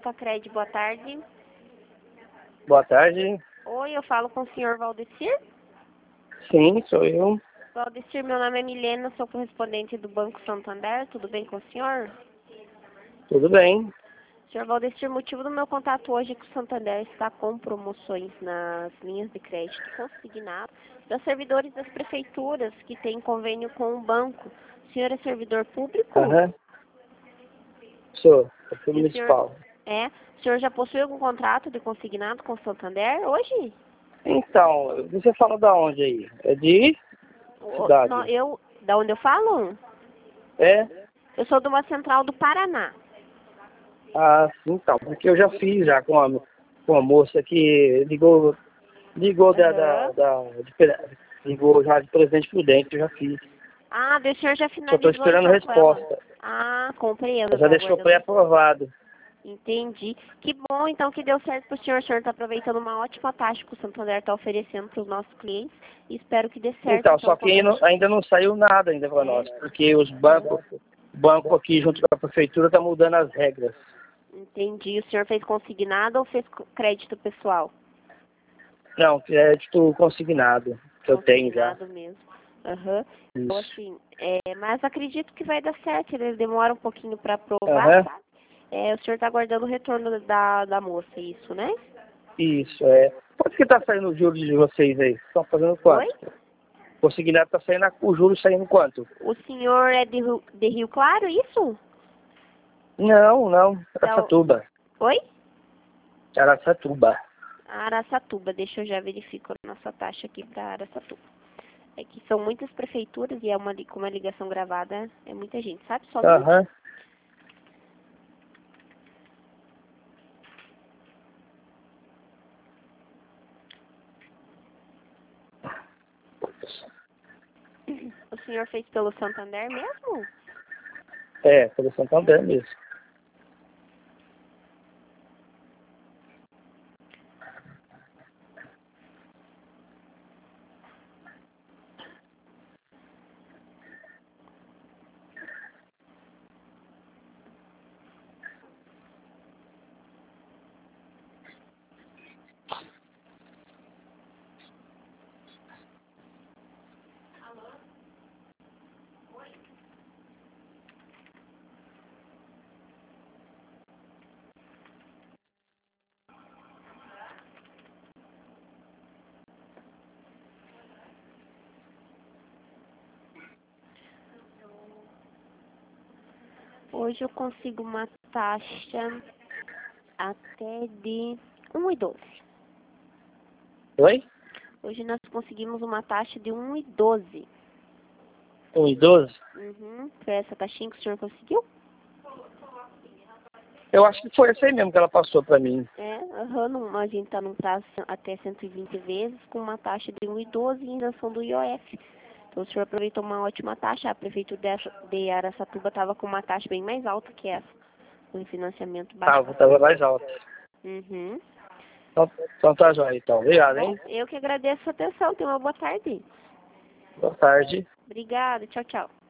Cred, boa tarde. Boa tarde. Oi, eu falo com o senhor Valdecir? Sim, sou eu. Valdecir, meu nome é Milena, sou correspondente do Banco Santander, tudo bem com o senhor? Tudo bem. Senhor Valdecir, o motivo do meu contato hoje é que o Santander está com promoções nas linhas de crédito consignado para servidores das prefeituras que têm convênio com o banco. O senhor é servidor público? Aham. Sou E o municipal. o senhor já possui algum contrato de consignado com o Santander hoje? Então, você fala da onde aí? É de cidade? Da onde eu falo? É? Eu sou de uma central do Paraná. Ah, sim, então. Porque eu já fiz já com a moça que ligou Aham. ligou já de Presidente Prudente, eu já fiz. Ah, o senhor já Só estou finalizou esperando então com ela. resposta. Ah, compreendo, Já tá deixou aguardando. pré-aprovado. Entendi. Que bom então que deu certo pro senhor. O senhor está aproveitando uma ótima taxa que o Santander está oferecendo para os nossos clientes. E espero que dê certo. Então, só que ainda não saiu nada ainda para nós, porque o banco aqui junto com a prefeitura está mudando as regras. Entendi. O senhor fez consignado ou fez crédito pessoal? Não, crédito consignado, que eu tenho já. Consignado mesmo. Aham. Então, Isso. assim, mas acredito que vai dar certo. Ele demora um pouquinho para aprovar, Aham. sabe? O senhor está aguardando o retorno da moça, isso, né? Isso, é. Quanto que tá saindo os juros de vocês aí? Estão fazendo quanto? Oi? Consignado tá saindo, o juros saindo quanto? O senhor é de Rio Claro, isso? Não, Da... Araçatuba. Oi? Araçatuba. Araçatuba, deixa eu já verificar a nossa taxa aqui para Araçatuba. É que são muitas prefeituras e com uma ligação gravada é muita gente, sabe? Só um minuto. Aham. O senhor fez pelo Santander mesmo? É, pelo Santander mesmo. Hoje eu consigo uma taxa até de 1,12. Oi? Hoje nós conseguimos uma taxa de 1,12. 1,12? Uhum. Foi essa taxinha que o senhor conseguiu? Eu acho que foi essa aí mesmo que ela passou pra mim. A gente está num prazo até 120 vezes com uma taxa de 1,12 e isenção do IOF. Então o senhor aproveitou uma ótima taxa. A prefeitura de Araçatuba estava com uma taxa bem mais alta que essa, com financiamento baixo. Tava mais alto. Uhum. Então tá jóia, então. Obrigado, Bom, hein? eu que agradeço a atenção. Tenha uma boa tarde. Boa tarde. Obrigada. Tchau, tchau.